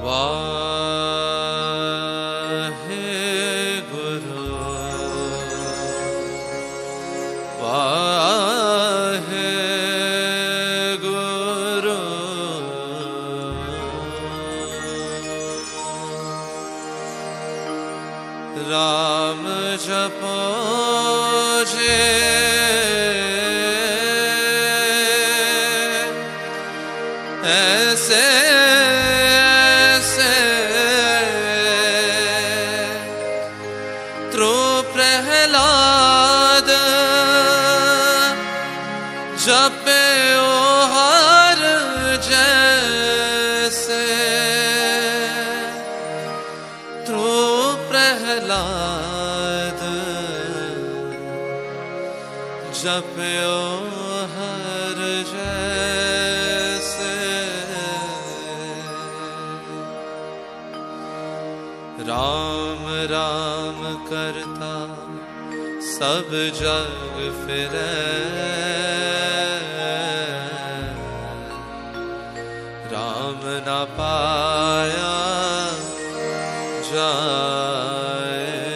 राम जपो जे ऐसे ऐसे त्रो प्रहलाद जपे ओ हर जैसे त्रो प्रहलाद जपयो हर जैसे राम राम करता सब जग फिरे राम न पाया जाए।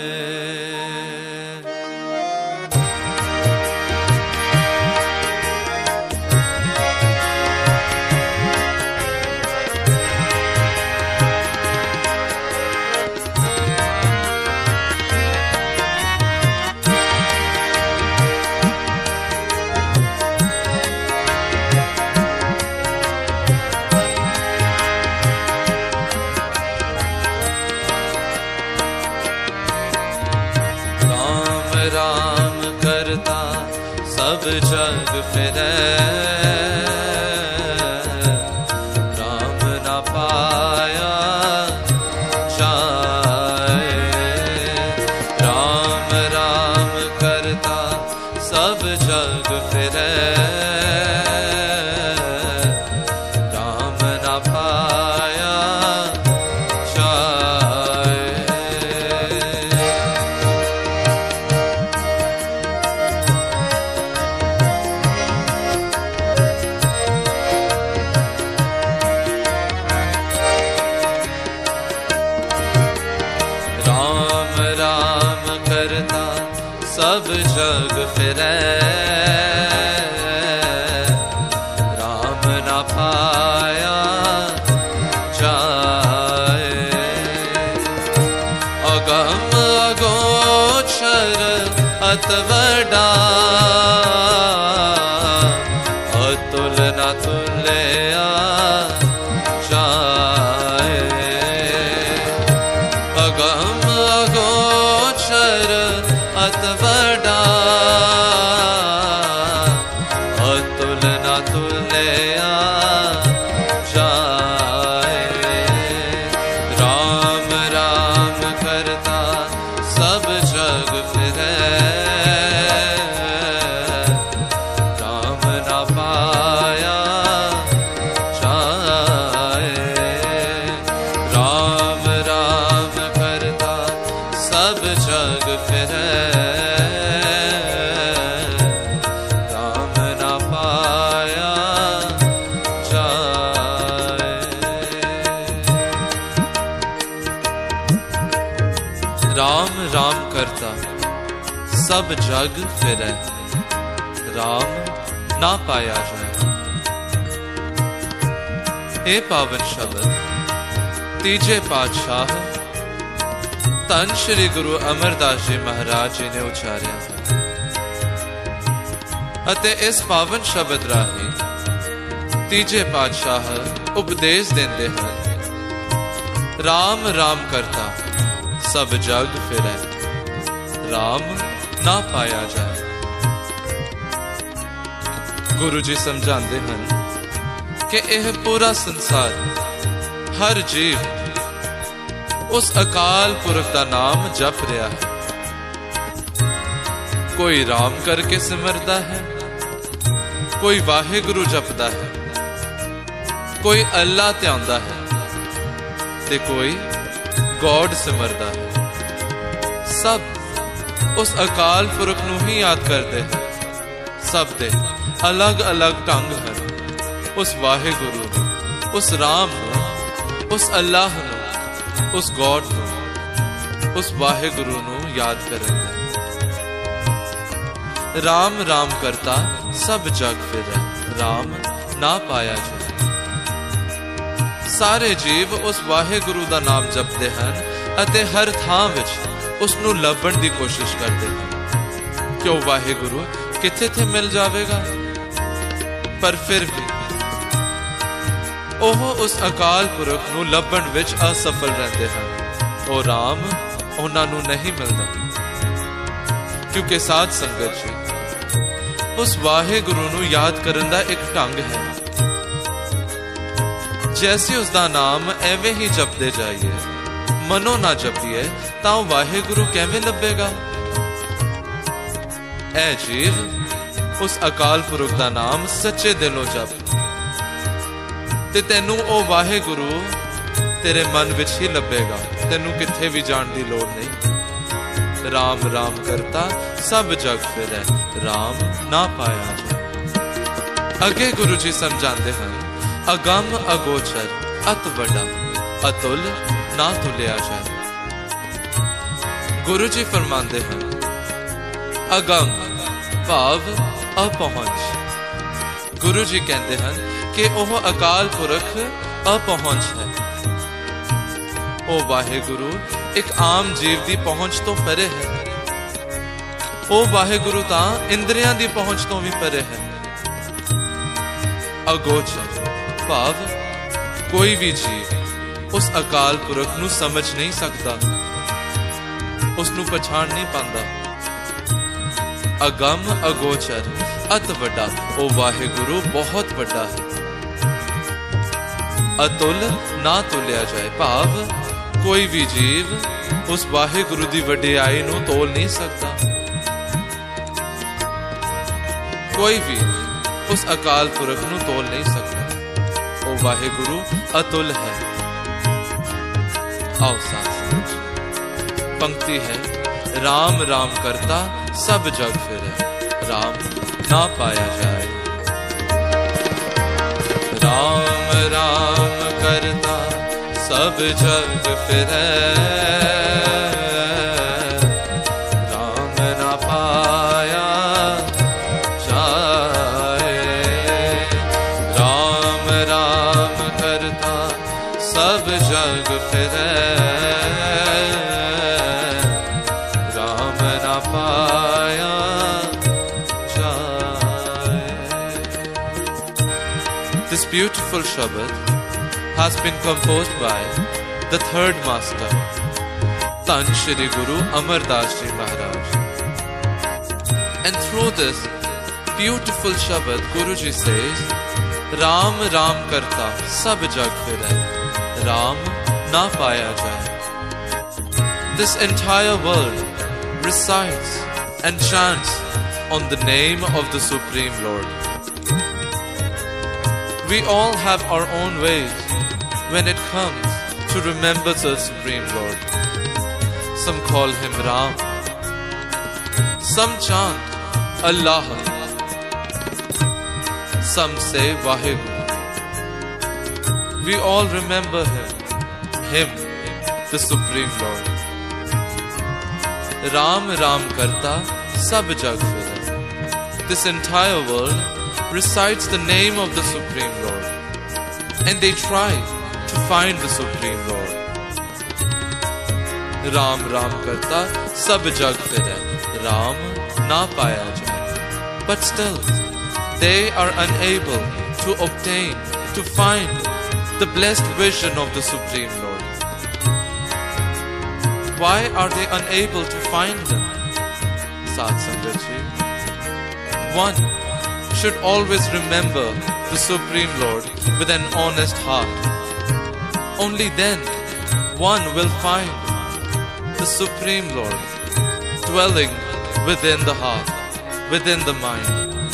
राम करता सब जग फिरे राम न पाया जाए। राम राम करता सब जग फिरे राम न पाया सब जग फिरे राम न पाया जाए। अगम अगोचर अत बड़ा अतुल न तुल्या जाए। अगम अगोचर अत बड़ा अतुल न तुल्या जाए। राम राम करता सब जग फिरे राम न पाया जाए। राम राम करता सब जग फिरे राम राम करता सब जग फिरे राम ना पाया जाए। ए पावन शब्द तीजे पातशाह धन श्री गुरु अमरदास जी महाराज जी ने उचारिया अते इस पावन शब्द राही तीजे पातशाह उपदेश देंदे हैं। राम राम करता सब जग फिरे राम ना पाया जाए। गुरु जी समझाते हैं कि यह पूरा संसार हर जीव उस अकाल पुरख का नाम जप रहा है। कोई राम करके सिमरदा है, कोई वाहिगुरु जपदा है, कोई अल्लाह ध्यानदा है ते कोई गॉड सिमरदा है। सब उस अकाल पुरख नूं ही याद करते हैं। सब दे अलग अलग ढंग हैं उस वाहिगुरु नूं, उस राम नूं, उस अल्लाह नू, उस गॉड नू, उस वाहेगुरु नू याद करेंगे। राम राम करता सब जग फिरै, राम ना पाया जाए। सारे जीव उस वाहेगुरु दा नाम जपते हैं अते हर थां विच उस नू लभण दी कोशिश करते हैं। क्यों वाहेगुरु किथे थे मिल जावेगा, पर फिर भी ओह उस अकाल पुरख नू लभण विच असफल रहते हैं। ओ राम उन्हां नू नहीं मिलता, क्योंकि साध संगत जी उस वाहेगुरु नू याद करन दा एक ढंग है। जैसे उसका नाम एवें ही जपते जाइए, मनो ना जपिए तां वाहेगुरु कैवें लभेगा। ऐ जीव उस अकाल पुरख दा नाम सच्चे दिलों जप ते तेनू ओ वाहेगुरु तेरे मन विच ही लभेगा, तेनू किथे भी जाण दी लोड़ नहीं। राम राम करता सब जग फिरै, राम ना पाया जाए। अगे गुरु जी समझाते हैं, अगम अगोचर अत वड्डा, अतुल ना तुलिया जाए। गुरु जी फरमाते हैं, अगम भाव अपहुंच। गुरु जी कहते हैं कि ओह अकाल पुरख अपहुंच है। ओ वाहेगुरु एक आम जीव की पहुंच तो परे है। ओ वाहेगुरु तां इंद्रियां की पहुंच तो भी परे है। अगोचर भाव कोई भी जीव उस अकाल पुरख नू समझ नहीं सकता, उसनू पछाण नहीं पांदा। अगम अगोचर अत वड्डा, ओ वाहेगुरु बहुत वड्डा है। अतुल ना तुलिया जाए, भाव कोई भी जीव उस वाहेगुरु दी वड्डियाई नू तोल नहीं सकता। कोई भी उस अकाल पुरख नू तोल नहीं सकता। ओ वाहेगुरु अतुल है। आओ साथ पंक्ति है, राम राम करता सब जग फिरै, राम ना पाया जाए। राम राम करता सब जग फिरै, राम ना पाया जाए। राम राम करता सब जग फिरै, राम ना पाया जाए। This beautiful Shabad has been composed by the third master, Tan Shri Guru Amar Das Ji Maharaj. And through this beautiful Shabad, Guru Ji says, Ram Ram karta sab jag firai, Ram na paya jaye. This entire world recites and chants on the name of the Supreme Lord. We all have our own ways when it comes to remember the Supreme Lord. Some call him Ram, some chant Allah, some say Vaheguru. We all remember him, the Supreme Lord. Ram Ram karta sab jag firai. This entire world recites the name of the Supreme Lord, and they try to find the Supreme Lord. Ram Ram karta sab jag firai, Ram na paya jaye. But still, they are unable to obtain, to find the blessed vision of the Supreme Lord. Why are they unable to find Him? Sat Sangat Ji, one should always remember the Supreme Lord with an honest heart. Only then one will find the Supreme Lord dwelling within the heart, within the mind.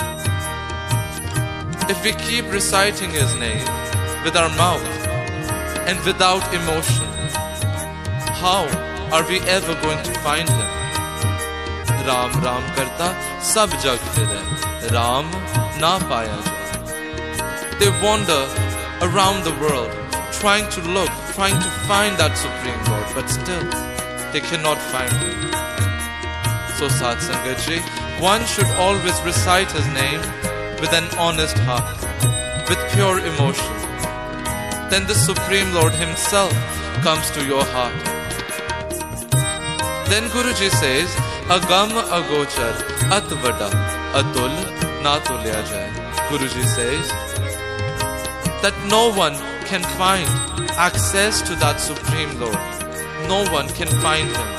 If we keep reciting His name with our mouth and without emotion, how are we ever going to find Him? Ram Ram karta sab jag firai, Ram na paya jaye. They wander around the world trying to look, trying to find that Supreme Lord, but still they cannot find him. So Sat Sangat Ji, one should always recite his name with an honest heart, with pure emotion. Then the Supreme Lord himself comes to your heart. Then Guruji says, Agam agochar atvada atul na tulya jai. Guruji says that no one can find access to that Supreme Lord. No one can find him.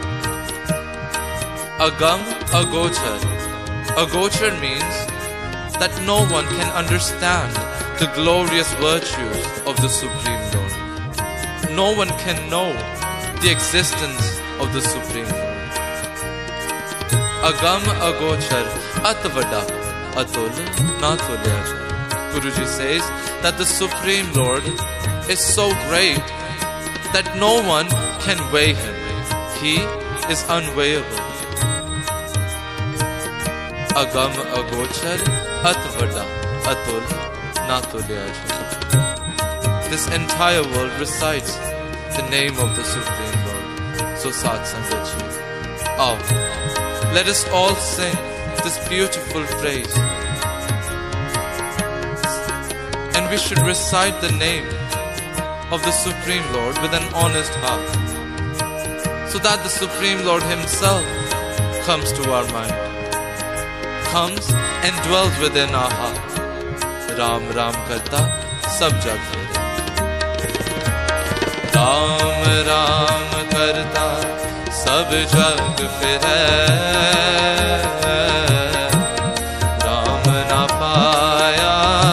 Agam agochar. Agochar means that no one can understand the glorious virtues of the Supreme Lord. No one can know the existence of the Supreme Lord. Agam agochar atvada atul na tulya jai. Guruji says that the Supreme Lord is so great that no one can weigh him. He is unweighable. Agam agochar atvada atul na tulya jai. This entire world recites the name of the Supreme Lord. So Sat Sangat Ji, let us all sing this beautiful phrase. And we should recite the name of the Supreme Lord with an honest heart, so that the Supreme Lord himself comes to our mind, comes and dwells within our heart. Ram Ram karta sab jag fere. Ram Ram karta sab jag fere. Ram na paya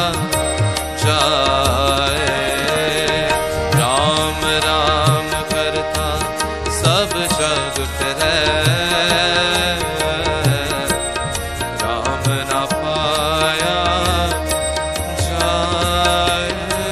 jaye. Ram Ram karta sab jag fere. Ram na paya jaye.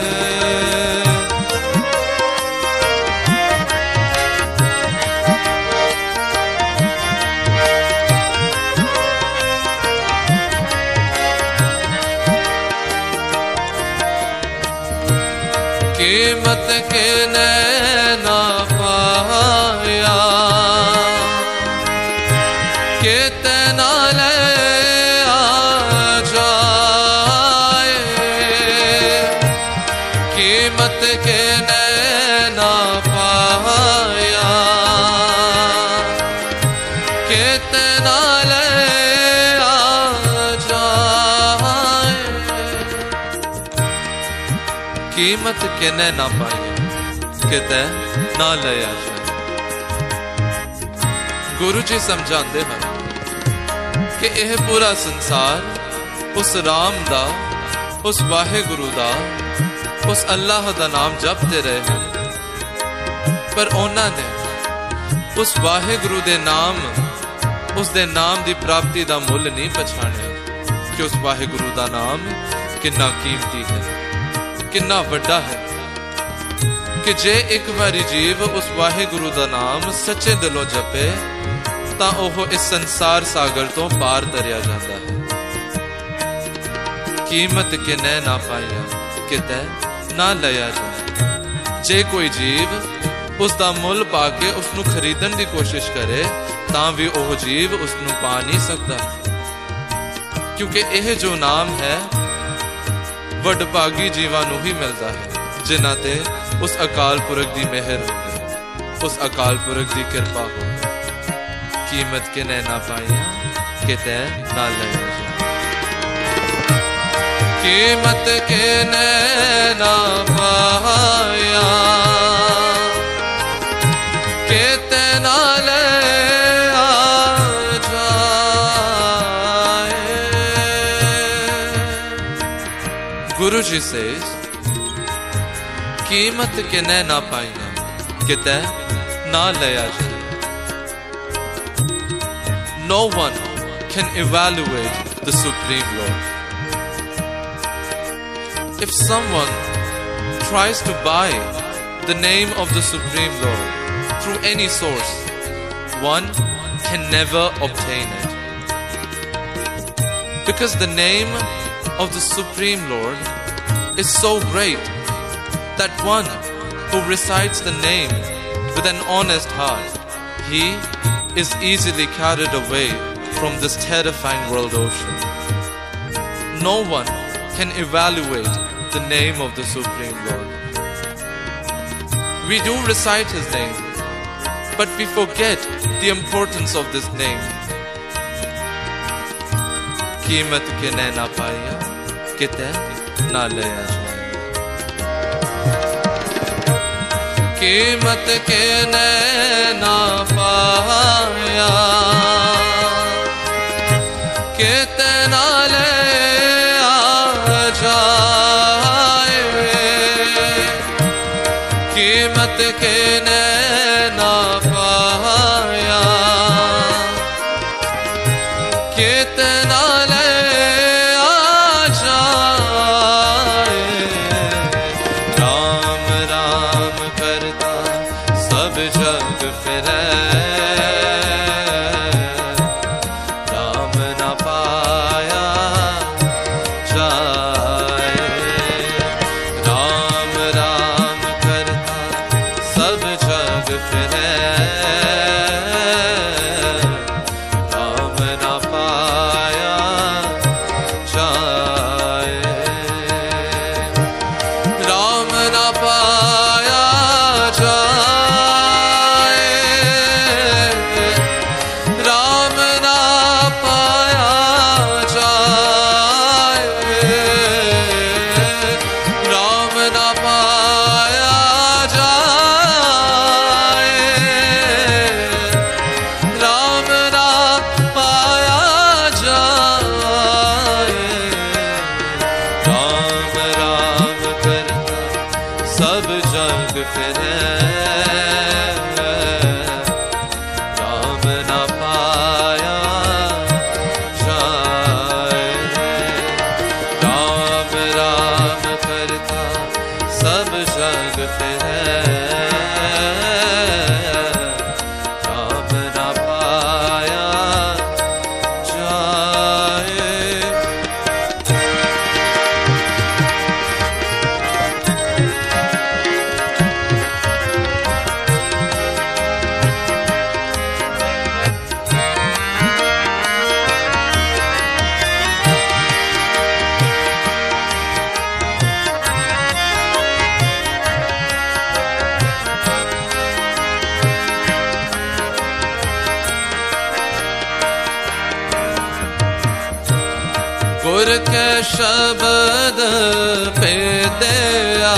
कीमत के ना पाया कितना ले आ जाए. कीमत के ना पाया कितना ले आ जाए. कीमत किने ना पाई किते ना लिया जाए. गुरु जी समझाते हैं कि यह पूरा संसार उस राम दा, उस वाहेगुरु दा, उस अल्लाह दा नाम जपते रहे हैं, पर उन्होंने उस वाहेगुरु दे नाम, उस दे नाम दी प्राप्ति दा मुल नहीं पछाणिया कि उस वाहेगुरु दा नाम कितना कीमती है, कितना वड्डा है. कि जे एक बारी जीव उस वाहेगुरु दा नाम सच्चे दिलों जपे तां ओह इस संसार सागर तो पार तरिया जाता है. कीमत किने ना पाइया किते ना लिया जाए. जे कोई जीव उस दा मुल पाके उसनू खरीदन दी कोशिश करे तां भी ओह जीव उसनू पा नहीं सकता, क्योंकि यह जो नाम है वडभागी जीवां नू ही मिलता है जिन्हां ते उस अकाल पुरख दी मेहर हो, उस अकाल पुरख दी कृपा हो. कीमत किने ना पाइया किते ना लिया जाए. कीमत किने ना पाया किते ना लिया जाए. Guru Ji says, कीमत किने ना पाइया किते ना लिया जाए. No one can evaluate the Supreme Lord. If someone tries to buy the name of the Supreme Lord through any source, one can never obtain it. Because the name of the Supreme Lord is so great that one who recites the name with an honest heart, he is easily carried away from this terrifying world ocean. No one can evaluate the name of the Supreme Lord. We do recite His name, but we forget the importance of this name. कीमत के नैना पाया किते ना लिया जाए, कीमत के नैना पाया किते ना लिया जाए, कीमत के नैना पाया कितना गुर के शब्द पे दया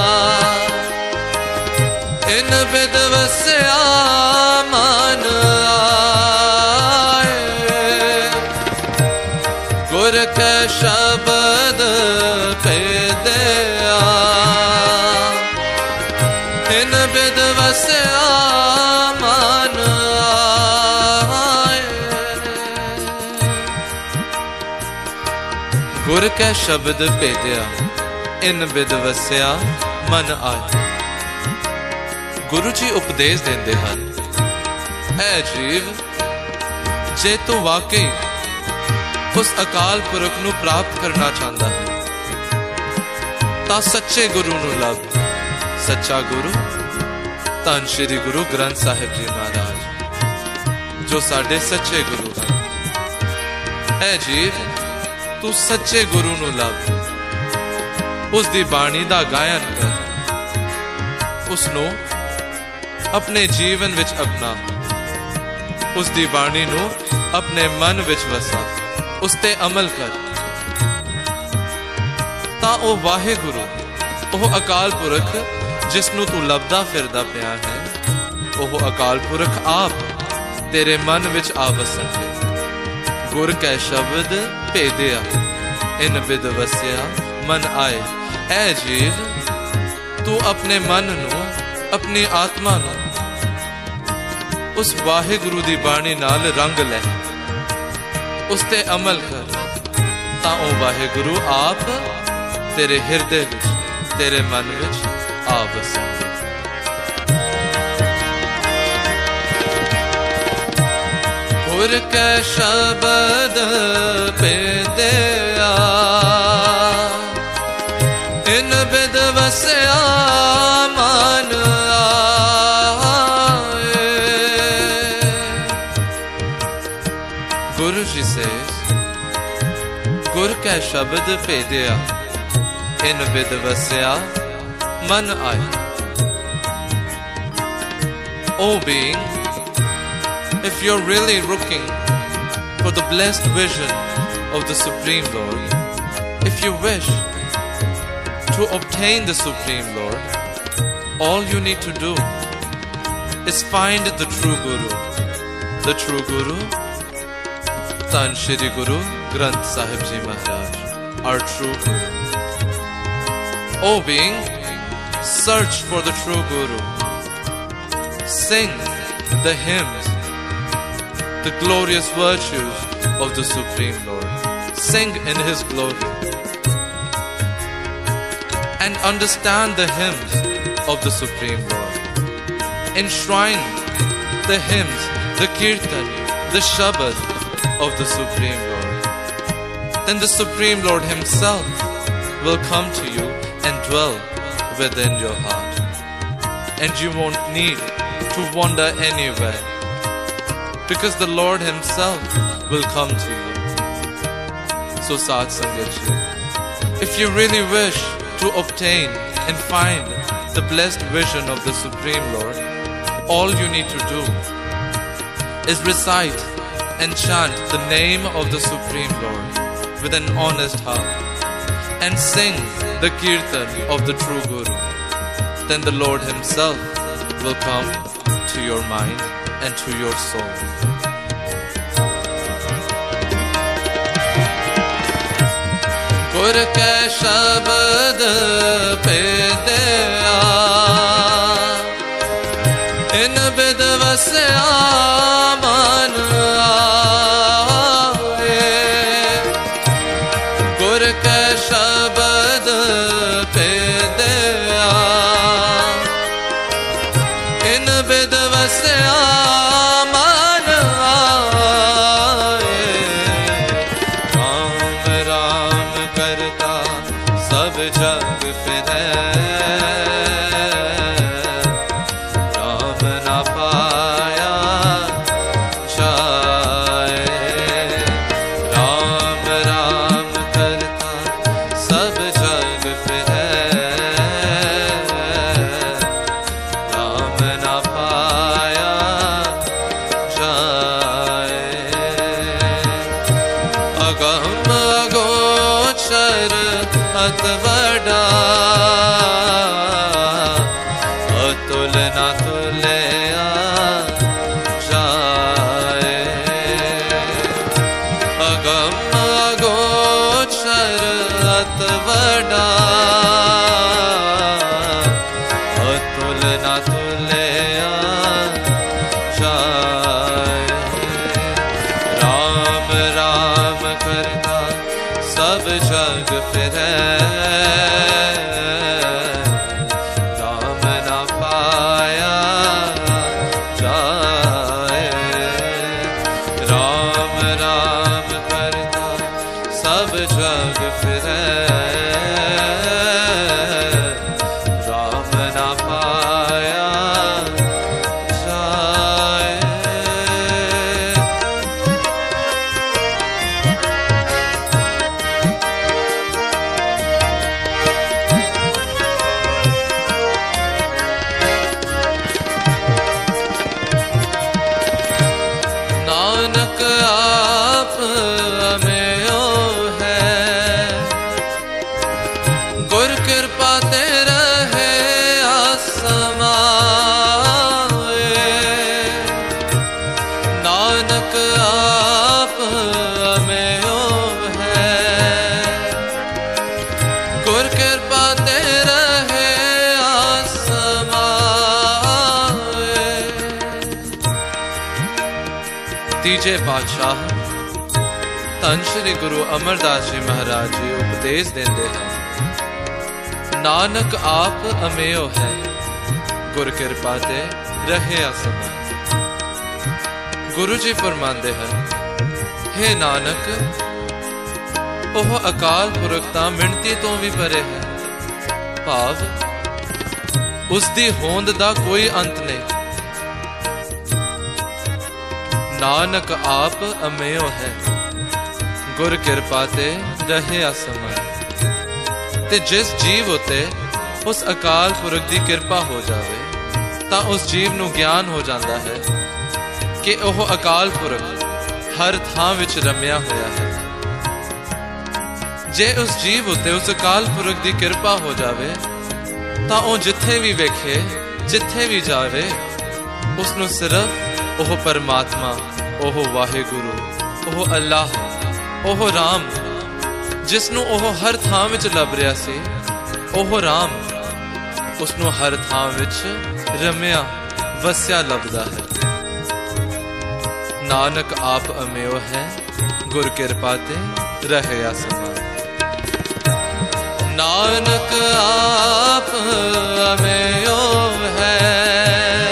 इन विदवस्या मन आए, गुर के शब्द पे दया इन विदवस्या मन आए, गुर के शब्द भेदिया इन विदवस्या मन आए। गुरु जी उपदेश देंदे हन, ऐ जीव जे तू वाकई उस अकाल पुरख नू प्राप्त करना चाहता है तां सच्चे गुरु नू लभ। सच्चा गुरु धन श्री गुरु ग्रंथ साहिब जी महाराज जो साडे सच्चे गुरु हैं। ऐ जीव तू सच्चे गुरु नू लभ, उस दी बाणी दा गायन कर, उसनू अपने जीवन विच अपना, उस दी बाणी नू अपने मन विच वसा, उस ते अमल कर ता ओ वाहे गुरु, ओह अकाल पुरख जिसनू तू लभदा फिरदा पिया है, ओह अकाल पुरख आप तेरे मन विच आ वसणगे। गुर कै शब्द भेदिया इन विदवस्या मन आए। ऐ जीव तू अपने मन नू अपनी आत्मा नू उस वाहे गुरु दी बाणी नाल रंग ले, उस ते अमल कर ता ओ वाहे गुरु आप तेरे हिरदे विच तेरे मन विच आ वसणगे। गुर कै शब्द पे दया इन बिद वसया मन आए। Guru Ji says, Gur कै शब्द भेदिया इन बिद वसया मन आए। O being, if you're really looking for the blessed vision of the Supreme Lord, if you wish to obtain the Supreme Lord, all you need to do is find the true Guru. The true Guru, Tan Shri Guru Granth Sahib Ji Maharaj, our true Guru. O being, search for the true Guru. Sing the hymns, the glorious virtues of the Supreme Lord. Sing in His glory. And understand the hymns of the Supreme Lord. Enshrine the hymns, the kirtan, the shabad of the Supreme Lord. Then the Supreme Lord Himself will come to you and dwell within your heart. And you won't need to wander anywhere, because the Lord Himself will come to you. So Sadh Sangat Ji, if you really wish to obtain and find the blessed vision of the Supreme Lord, all you need to do is recite and chant the name of the Supreme Lord with an honest heart and sing the kirtan of the true Guru. Then the Lord Himself will come to your mind and to your soul. Gur ke shabad pedya in bid vasya man aaye. Gur ke shabad pedya in bid vasya man aaye. Ram Ram करता सब जग फिरे, राम ना पाया जाए। राम राम करता सब जग फिरे, राम ना पाया जाए। अगम अगोचर अत बड़ा अतुल न तुलया जाए। अगम अगोचर अत बड़ा अतुल न तुलया जाए। राम राम करता सब जग फिरे, राम ना पाया जाए। राम राम करता सब जग फिरे, राम ना पाया जाए। नानक आप में ओ है, गुर कृपा ते रहे आसमाए। नानक आप में ओ है, गुर कृपा ते रहे आसमाए। तीजे पातशाह धन श्री गुरु अमरदास जी महाराज जी उपदेश देंदे हैं, नानक आप अमेयो है, गुर कृपा ते रहे असमय। गुरु जी फरमांदे हैं, हे नानक, ओह अकाल पुरख तां मिणती तो भी परे है, ਭਾਵ ਉਸ ਦੀ ਹੋਂਦ ਦਾ ਕੋਈ ਅੰਤ ਨਹੀਂ। ਨਾਨਕ ਆਪ ਅਮੇਉ ਹੈ, ਗੁਰ ਕਿਰਪਾ ਤੇ ਰਹਿਆ ਸਮਾਏ। ਤੇ ਜਿਸ ਜੀਵ ਉਤੇ ਉਸ ਅਕਾਲ ਪੁਰਖ ਦੀ ਕਿਰਪਾ ਹੋ ਜਾਵੇ ਤਾਂ ਉਸ ਜੀਵ ਨੂੰ ਗਿਆਨ ਹੋ ਜਾਂਦਾ ਹੈ ਕਿ ਉਹ ਅਕਾਲ ਪੁਰਖ ਹਰ ਥਾਂ ਵਿੱਚ ਰਮਿਆ ਹੋਇਆ ਹੈ। ਜੇ ਉਸ ਜੀਵ ਉਤੇ ਉਸ ਅਕਾਲ ਪੁਰਖ ਦੀ ਕਿਰਪਾ ਹੋ ਜਾਵੇ ਤਾਂ ਉਹ ਜਿੱਥੇ ਵੀ ਵੇਖੇ, ਜਿੱਥੇ ਵੀ ਜਾਵੇ, ਉਸ ਨੂੰ ਸਿਰਫ ਉਹ ਪਰਮਾਤਮਾ, ਉਹ ਵਾਹਿਗੁਰੂ, ਉਹ ਅੱਲਾਹ, ਉਹ ਰਾਮ, ਜਿਸ ਨੂੰ ਉਹ ਹਰ ਥਾਂ ਵਿੱਚ ਲੱਭ ਰਿਹਾ ਸੀ, ਉਹ ਰਾਮ ਉਸ ਨੂੰ ਹਰ ਥਾਂ ਵਿੱਚ ਰਮਿਆ ਵਸਿਆ ਲੱਭਦਾ ਹੈ। ਨਾਨਕ ਆਪ ਅਮੇਉ ਹੈ, ਗੁਰ ਕਿਰਪਾ ਤੇ ਰਹਿਆ ਸਮਾਏ। ਨਾਨਕ ਆਪ ਅਮੇਉ ਹੈ,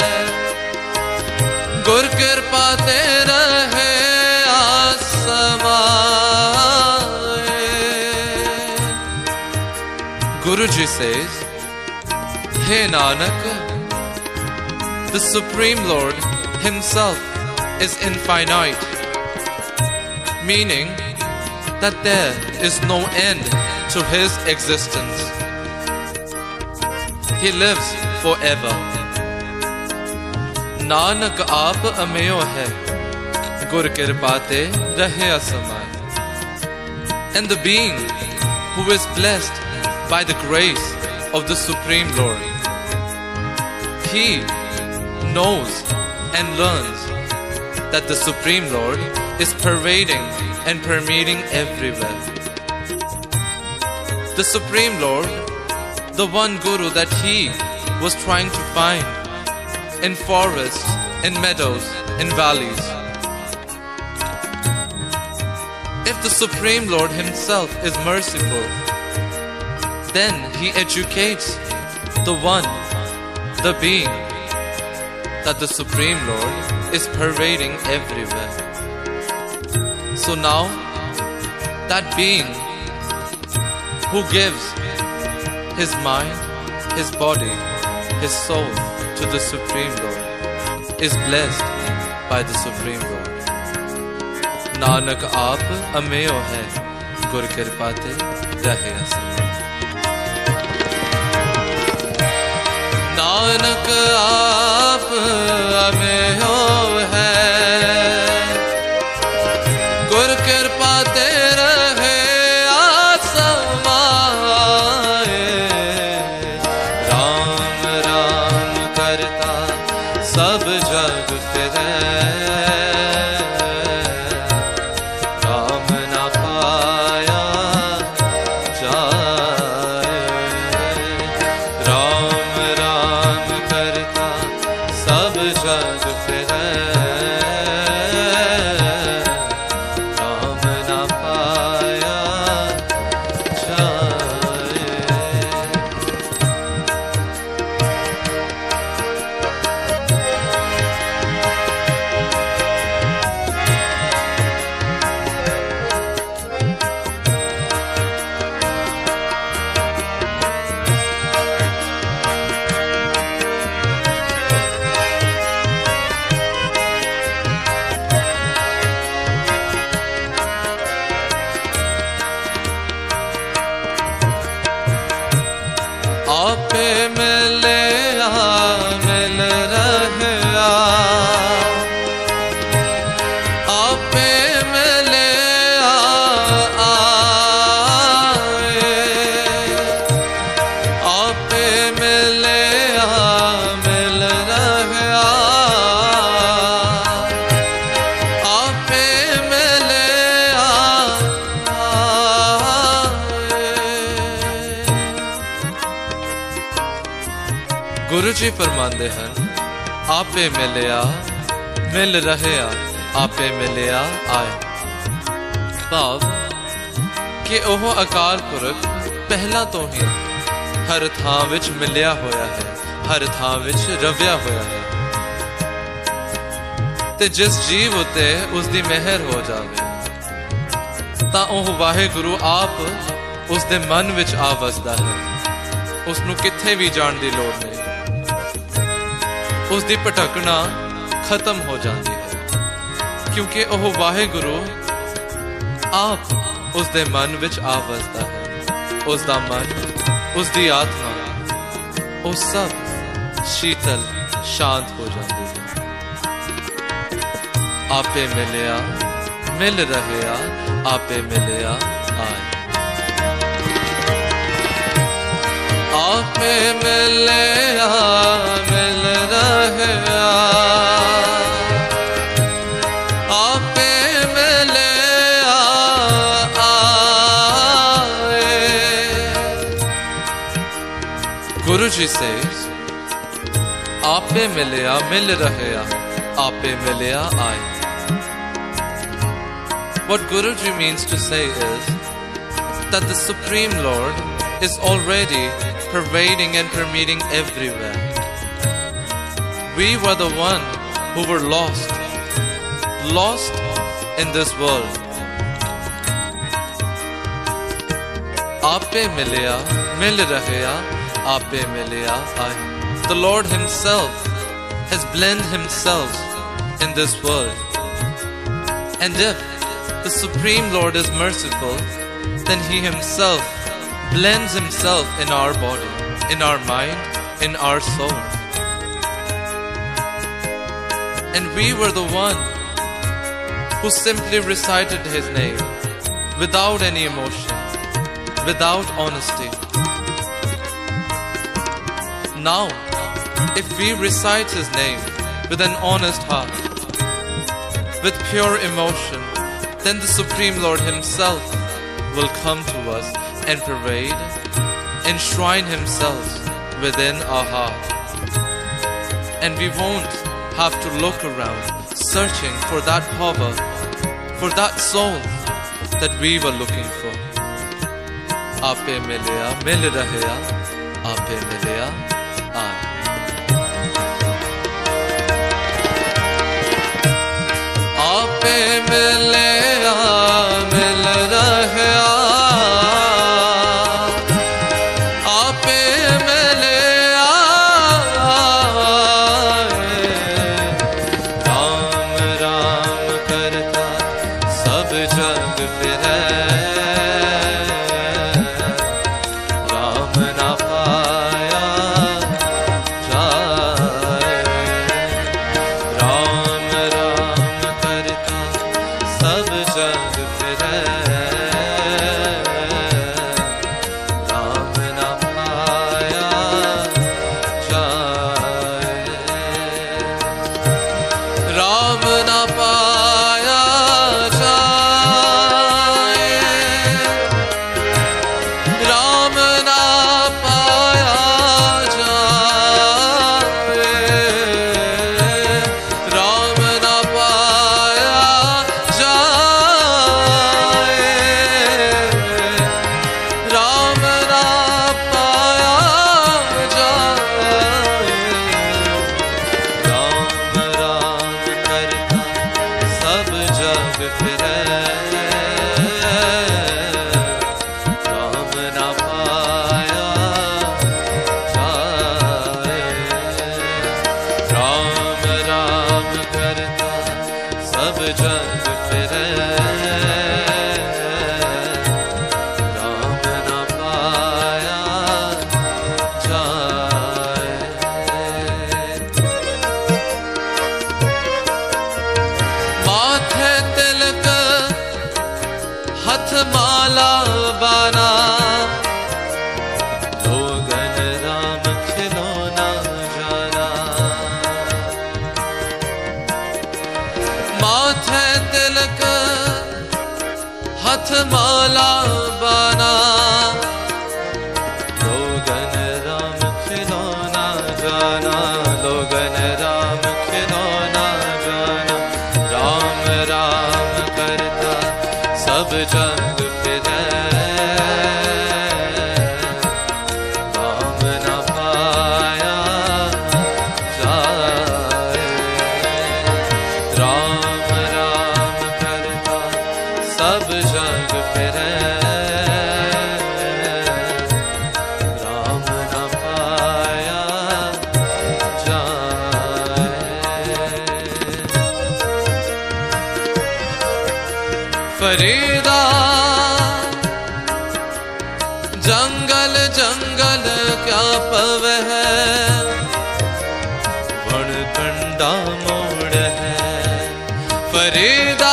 ਗੁਰ ਕਿਰਪਾ ਤੇ ਰਹਿਆ ਸਮਾਏ। Guru Ji says, Hey Nanak, the Supreme Lord Himself is infinite, meaning that there is no end to His existence. He lives forever. Nanak aap ameo hai, gur kirpa te rahya samaye. And the being who is blessed by the grace of the Supreme Lord, he knows and learns that the Supreme Lord is pervading and permeating everywhere. The Supreme Lord, the one Guru that he was trying to find in forests, in meadows, in valleys. If the Supreme Lord Himself is merciful, then He educates the one, the being, that the Supreme Lord is pervading everywhere. So now, that being who gives his mind, his body, his soul to the Supreme Lord is blessed by the Supreme Lord. Nanak aap ameo hai, gur kirpa te rahya samaye. Nanak आप अमेओ है, गुर कृपा ते रहया समाए। राम राम करता सब जग फिरै, राम ना पाया जाए। राम राम करता सब जग फिरै, राम ना पाया जाए। आपे मिलया मिल रहया, आपे मिलया आए। आपे मिलया मिल रहया, आपे मिलया आए। गुरु जी फरमाते हैं, आपे मिलया मिल रहया, आपे मिलया आए। भाव कि ਉਹ ਅਕਾਲ ਪੁਰਖ ਪਹਿਲਾਂ ਤੋਂ ਹੀ ਹਰ ਥਾਂ ਵਿੱਚ ਮਿਲਿਆ ਹੋਇਆ ਹੈ, ਹਰ ਥਾਂ ਵਿੱਚ ਰਵਿਆ ਹੋਇਆ ਹੈ। ਤੇ ਜਿਸ ਜੀਵ ਉਤੇ ਉਸ ਦੀ ਮਿਹਰ ਹੋ ਜਾਵੇ ਤਾਂ ਉਹ ਵਾਹਿਗੁਰੂ ਆਪ ਉਸ ਦੇ ਮਨ ਵਿੱਚ ਆ ਵਸਦਾ ਹੈ। उसनू किथे भी जाण दी लोड़ नहीं, उसदी भटकना खत्म हो जाती है, क्योंकि वह वाहेगुरु आप उसदे मन विच आ वसदा है। उसदा मन, उसदी आत्मा, वो सब शीतल शांत हो जाती है। आपे मिलिया मिल रहया, आपे मिलिया आए। आपे मिलिया मिल रहया, आपे मिलिया आए। गुरु जी says, आपे मिलिया मिल रहया, आपे मिलिया आए। What Guruji means to say is that the Supreme Lord is already pervading and permeating everywhere. We were the one who were lost in this world. Aape miliya, mil rahaya, aape miliya aaye. The Lord Himself has blended Himself in this world. And if the Supreme Lord is merciful, then He Himself blends Himself in our body, in our mind, in our soul. And we were the one who simply recited His name without any emotion, without honesty. Now, if we recite His name with an honest heart, with pure emotion, then the Supreme Lord Himself will come to us and pervade, enshrine Himself within our heart. And we won't have to look around searching for that power, for that soul that we were looking for. Aape miliya mil rahaya, aape miliya aaye. Aape miliya mil rahaya, aape miliya aaye. Ram Ram karta sab jag फिरे, राम ना पाया जाए। राम राम करता सब जग फिरे, राम ना पाया जाए। राम ना पाया जाए, राम ना पाया जाए। राम ना पाया जाए, राम ना पाया जाए। राम राम करता सब जग फिरे, राम ना पाया जाए। राम राम करता सब जग फिरे, राम ना पाया जाए। माथे तिलक हथ माला बाना, लोगन राम खिलौना जाना। माथे तिलक हथ माला बाना, लोगन राम खिलौना जाना। लोगन राम खिलौना जाना। राम राम करता सब जग फिरे, राम ना पाया जाए। राम राम करता सब जग फिरे, फरीदा जंगल जंगल क्या पवे है, वण कंडा मोड़ है। फरीदा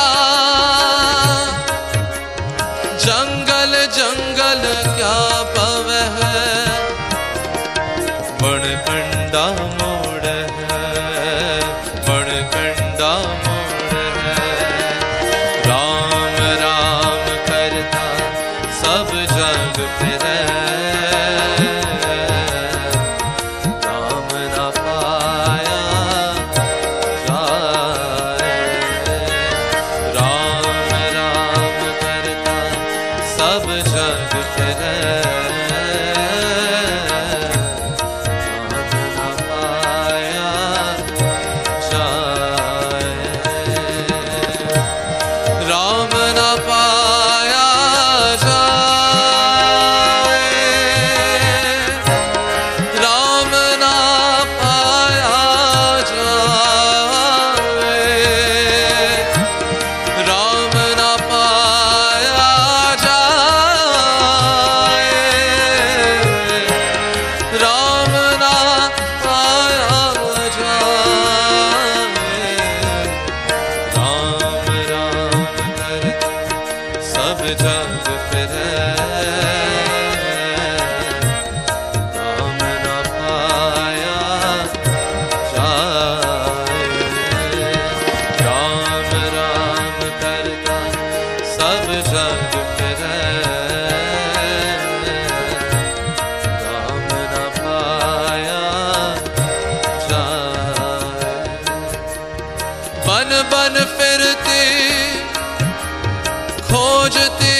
जंगल जंगल क्या पवे है, वण कंडा मोड़ है, वण कंडा मोड़ है। राम राम करता सब जग फिरे, राम न पाया जाए। राम राम करता सब जग फिरे, राम न पाया जाए। राम न पाया जाए, राम न पाया जाए, राम न पाया जाए, राम न पाया जाए। राम राम करता सब जग फिरे, राम न पाया जाए। राम राम करता सब जग फिरे, राम न पाया जाए। बन बन फिरते खोजते,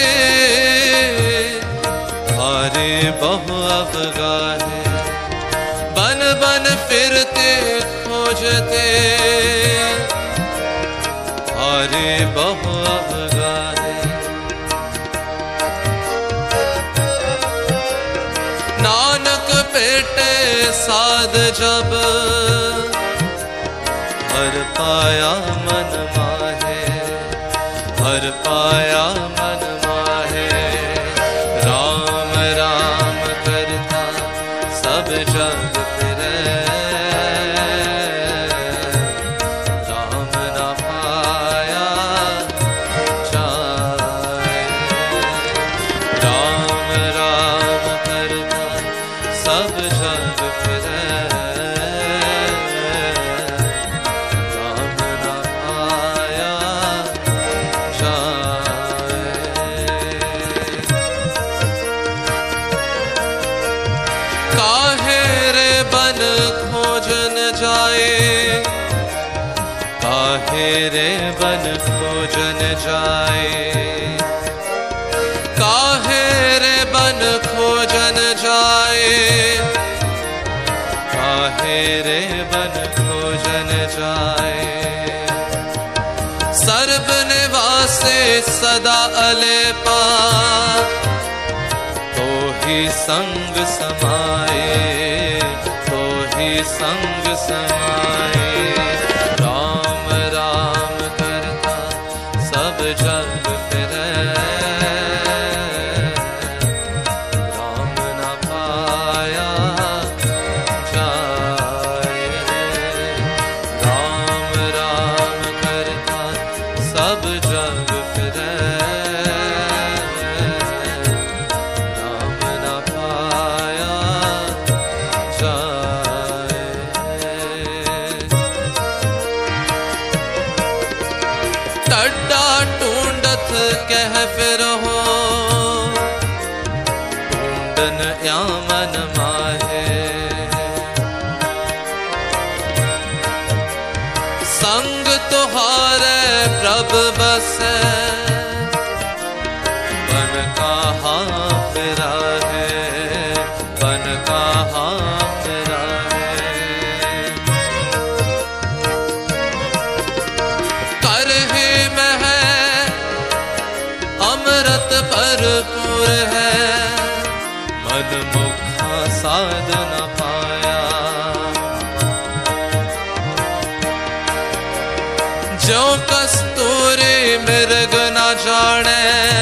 हारे बहु अवगाहे। बन बन फिरते खोजते, हारे बहु अवगाहे। नानक पेटे साध जब, हर पाया मन माहे, हर पाया मन माहे। राम राम करता सब जग फिरे, राम न पाया जाए। राम राम करता सब जग फिरे, राम न पाया जाए। काहे रे बन खोजन जाए, काहे रे बन खोजन जाए, काहे रे बन खोजन जाए, काहे रे बन खोजन जाए। सर्व निवासे सदा अलेपा, तो ही संग समाए, तो ही संग समाए। राम राम करता सब जग फिरे, राम न पाया जाए। राम राम करता सब जग फिरे, राम न पाया जाए। टड्डा टूंडत कह फिर हो, टूंडन या मन माहे। संग तुहारे प्रभ बसे, बन कहाँ फिरा है, बन कहाँ फिरा है। करहे में है अमृत भरपूर है, मन मुखा साध न पाया। जो कस्तूरी मिर्ग ना जाने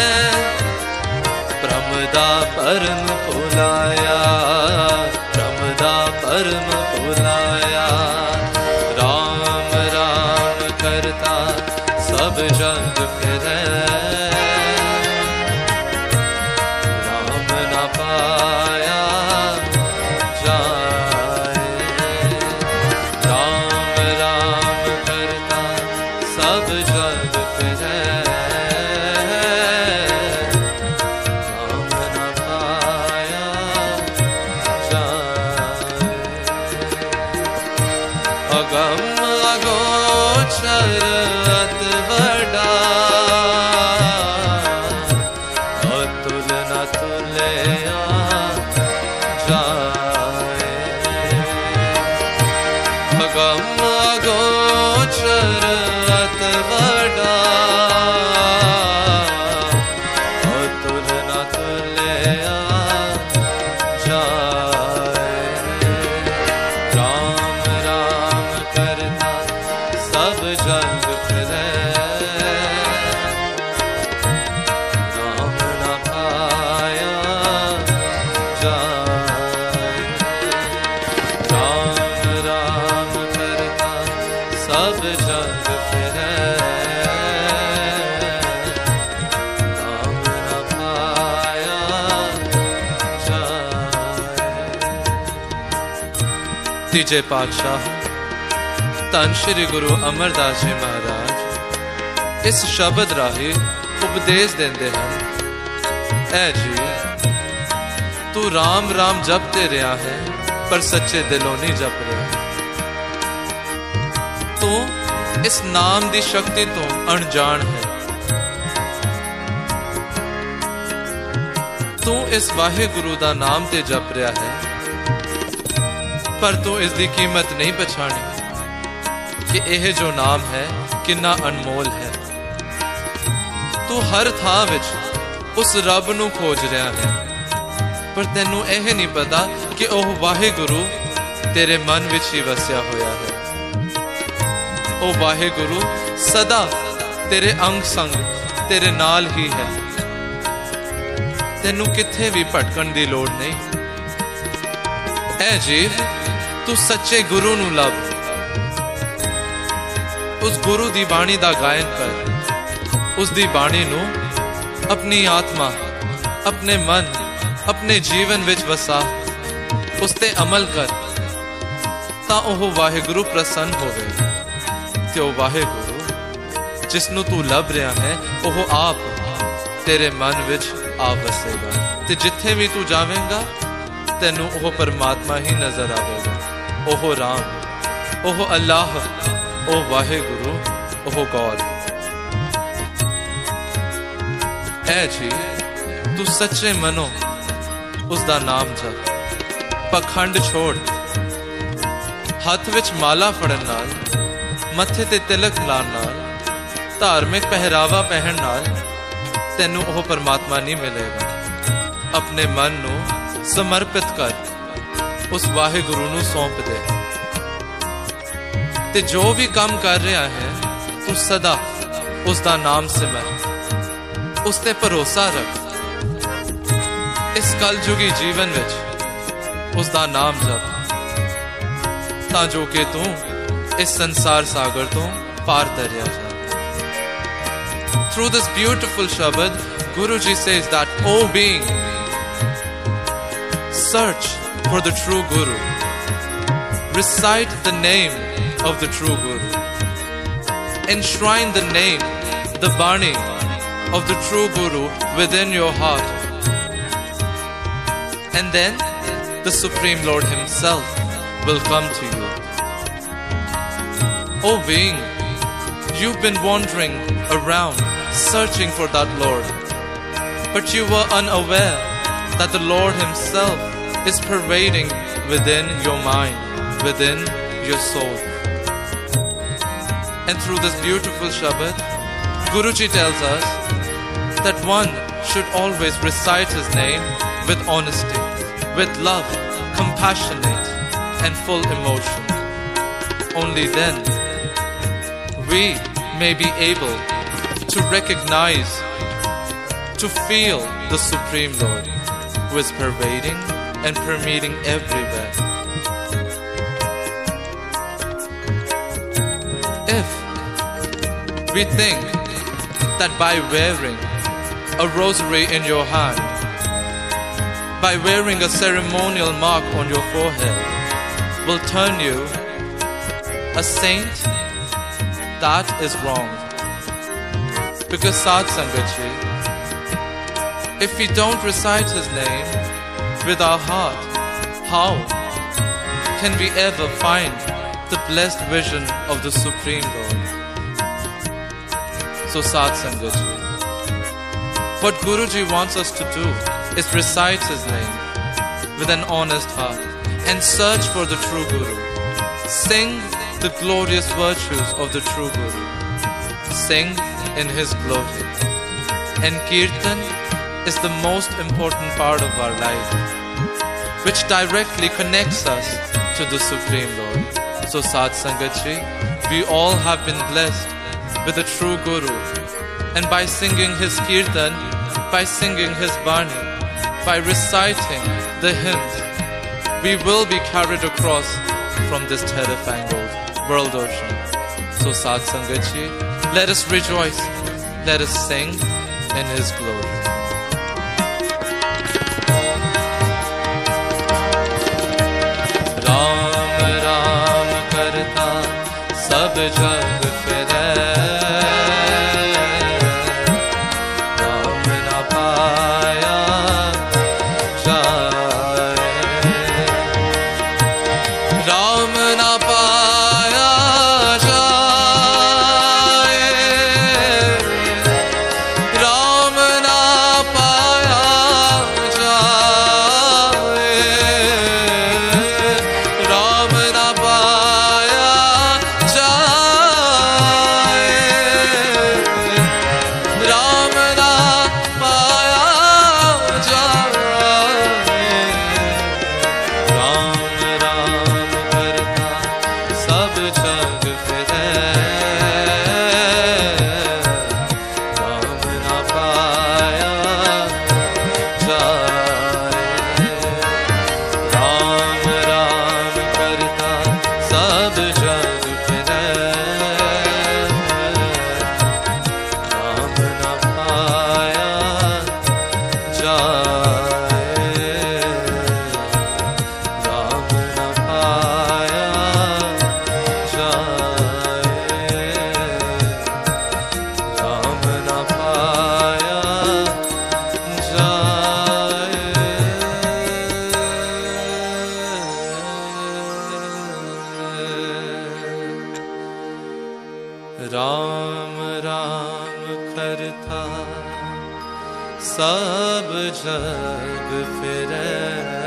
प्रमदा परम भुलाया, प्रमदा परम भुलाया। राम राम करता सब जग फिरे, राम ना पाया जाए। राम राम करता सब जग फिरे, राम ना पाया जाए। अगम अगोचर अत बड़ा, अतुल न तुलया जाए। अगम अगोचर अत बड़ा, अतुल न तुलया जाए। राम राम करता सब जग फिरे, राम न पाया जाए। राम राम करता सब जग फिरे, राम न पाया जाए। तीजे पातशाह धन श्री गुरु अमरदास जी महाराज इस शब्द राही उपदेश देंदे हैं, ऐ जी तू राम राम जपते रहा है पर सच्चे दिलों नहीं जप रहा। तू इस नाम दी शक्ति तो अनजान है। तू इस वाहे गुरु दा नाम ते जप रहा है पर तू इसकी कीमत नहीं पछाणी कि यह जो नाम है कितना अनमोल है। तू हर थां विच उस रब नू खोज रहा है पर तेनू यह नहीं पता कि ओह वाहे गुरु तेरे मन विच ही वसिया होया है। ओ वाहे गुरु सदा तेरे अंग संग तेरे नाल ही है। तेनू किथे भी भटकण दी लोड़ नहीं। ऐ जीव तू सच्चे गुरु नू लभ, उस गुरु दी बाणी दा गायन कर। उस दी बाणी नू अपनी आत्मा, अपने मन, अपने जीवन विच वसा, उस ते अमल कर तां ओह वाहिगुरु प्रसन्न होवे। ते ओ वाहिगुरु जिसनू तू लभ रहा है ओह आप तेरे मन विच आ वसेगा ते जिथे भी तू जावेगा तेनू ओह परमात्मा ही नजर आवेगा। Oh Ram, oh Allah, oh Waheguru, oh God. ऐ जी तू सच्चे मनो उसका नाम जप, पखंड छोड़। हथ विच माला फड़न नाल, मथे ते तिलक लाण नाल, धार्मिक पहरावा पहन नाल तेनू ओह परमात्मा नहीं मिलेगा। अपने मन नू समर्पित कर, उस वाहिगुरु नू सौंप दे ते जो भी काम कर रहा है तू सदा उसका नाम सिमर, उस ते भरोसा रख। इस कलयुगी जीवन विच उसका नाम जप तां जो कि तू इस संसार सागर तो पार तरिया जा। Through this beautiful shabad, Guruji says that, O being, search for the true Guru. Recite the name of the true Guru. Enshrine the name, the Bani of the true Guru within your heart. And then the Supreme Lord Himself will come to you. O being, you've been wandering around searching for that Lord, but you were unaware that the Lord Himself is pervading within your mind, within your soul. And through this beautiful Shabad, Guruji tells us that one should always recite his name with honesty, with love, compassionate and full emotion. Only then we may be able to recognize, to feel the Supreme Lord who is pervading and permeating everywhere. If we think that by wearing a rosary in your hand, by wearing a ceremonial mark on your forehead, will turn you a saint, that is wrong. Because Sadh Sangat Ji, if we don't recite His name with our heart, how can we ever find the blessed vision of the Supreme Lord? So Sadh Sangat Ji, what Guruji wants us to do is recite His name with an honest heart and search for the true Guru. Sing the glorious virtues of the true Guru. Sing in His glory. And Kirtan is the most important part of our life, which directly connects us to the Supreme Lord. So Sadh Sangat Ji, we all have been blessed with a true Guru, and by singing His Kirtan, by singing His Bani, by reciting the hymns, we will be carried across from this terrifying world ocean. So Sadh Sangat Ji, let us rejoice, let us sing in His glory. Ram Ram karta sab jag fire, Ram Ram करता सब जग फिरे।